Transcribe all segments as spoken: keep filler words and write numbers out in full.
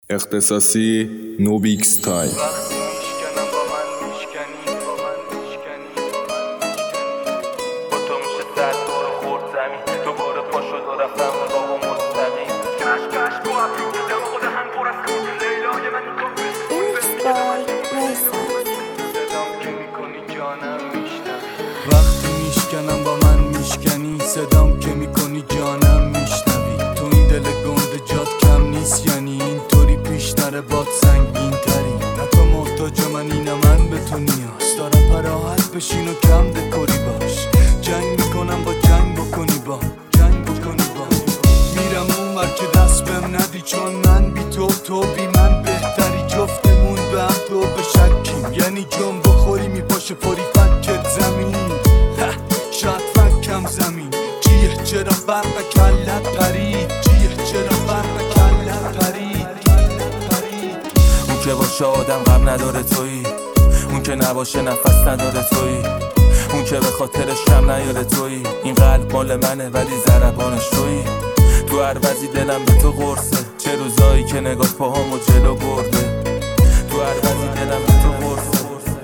اختصاصی نوبیکس تای. وقتی میشکنم با من میشکنی، صدام که میکنی جانم میشنوی. تو این دل گنده جات کم نیست، یعنی اینطوری پیشتر باد سنگین تری. نه تو محتاج منی نه من به تو نیاز دارم، پراحت بشین و کم دکوری باش. جنگ میکنم با جنگ بکنی با جنگ بکنی با میرم اون ور که دست بهم ندی، چون من بی تو تو بی من بهتری. جفتمون به هم تو بشکیم، یعنی جون بخوری میپاشه پری فکت زمین. شاید فکم زمین جیه چرا برق کلت پرید، جیه چرا برق کلت پرید. اون که باشه آدم غم نداره تویی، اون که نباشه نفس نداره تویی، اون که به خاطرش کم نیاره تویی. این قلب مال منه ولی ضربانش تویی. تو هر وضعی دلم به تو قرصه، چه روزایی که نگاه پاهامو جلو برده. تو هر وضعی دلم به تو قرصه.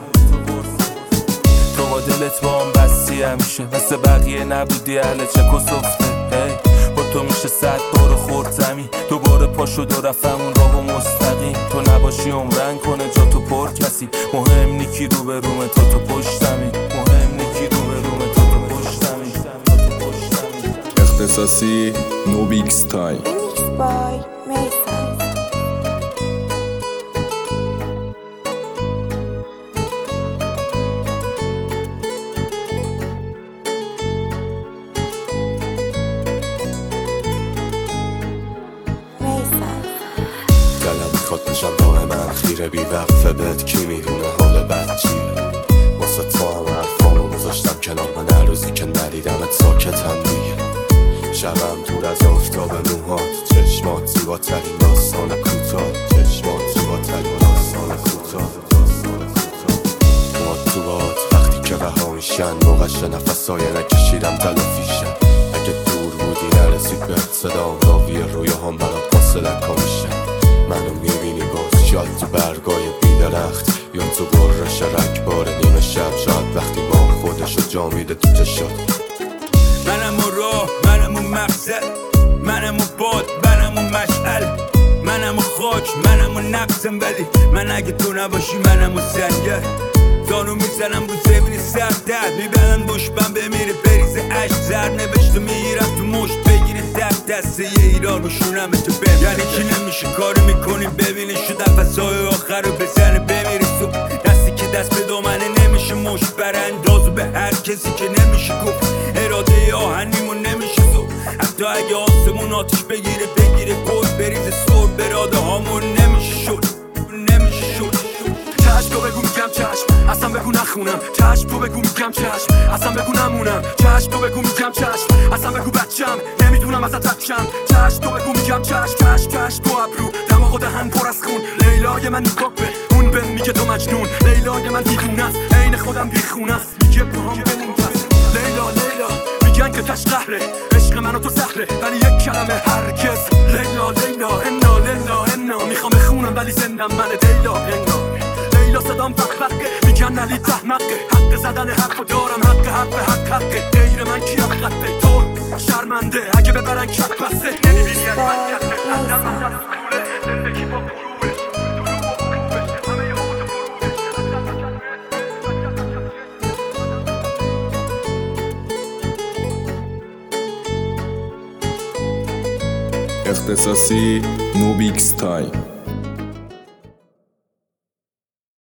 تو با دلت با هم بستی همیشه، مثل بقیه نبودی اهل چک و صفته. با تو میشه صد بار خورد زمین، دوباره پا شد و رفتم اون راه و مستقیم. تو نباشی عمرن کنه جا تو پر کسی، مهم نیکی رو به رومه تا تو پشتمی. مهم نیکی رو به رومه تا تو پشتمی. اختصاصی نوبیکس تای. دلم میخواد بشم دائما خیره، بی وقفه بهت کی میدونه حال بد چیه. واسه تو هم حرفامو گذاشتم کنار، من هر روزی که ندیدمت ساکتم دیگه. شبم دور از آفتاب موهات، چشمات زیباترین داستان کوتاه، چشمات زیباترین داستان کوتاه. موهات تو باد وقتی که رها میشن، موقعش نفسای نکشیدم تلافیشن. اگه دور بودی نرسید بهت صدام، راوی رویاهام برات فاصله کمیشن. منو میبینی باز شاید تو برگای بیدرخت، یا تو برش رکبار نیمه شب. شاید وقتی ما خودشو جا میده تو چشات. منم اون راه، منم اون مقصد، منم اون باد، منم اون مشعل، منم اون خاک، منم اون نقصم. ولی من اگه تو نباشی منم اون سنگر. دانو میزنم رو زمین سر درد، میبرن دشمن بمیره بریزه عشق. زر نوشته میگیرم تو مشت بگیره درد، دسته یه ایران رو شونم تو بم. یعنی کی نمیشه کاری میکنیم ببینی شو نفسای آخر رو بزنه بمیری تو. دستی که دست به دامنه نمیشه مشت براندازو به هر کسی که نمیشه گفت. اراده آهنیمون نمیشه تو، حتی اگه آسمون آتیش بگیره بگیره گل بریزه سر. براده هامون نمیشه شد، نمیشه شد. چشم تو بگو میگم چشم، اصلا بگو نخونم. چشم تو بگو میگم چشم، اصلا بگو نمونم. چشم تو بگو میگم چشم، اصلا بگو بچم نمیتونم ازت تکشم. چشم تو بگو میگم چشم، چشم چشم تو ابرو دماغ و دهن پر از خون. لیلای من نگاه به اون بهم میگه تو مجنون. لیلای من دیوونه است، عین خودم بیخونه است. میگه پاهم بمون پس. لیلا لیلا میگن که تش قهره، عشق من و تو سهره ولی یک کلمه هرگز. لیلا لیلا انا لیلا انا میخوام بخونم ولی زندم من. لیلا انا لیلا صدام بق بقه، میگن علی تحمقه. حق زدن حرفو دارم، حق حق حق حقه. غیر من کی حقته تو شرمنده اگه ببرن کف بسته. نمیبینی از من کسه اندر من جلوز کوله. زندگی با پروبش دروب و خوبش، همه یه حوض فروبش. اختصاصی نوبیکس تای.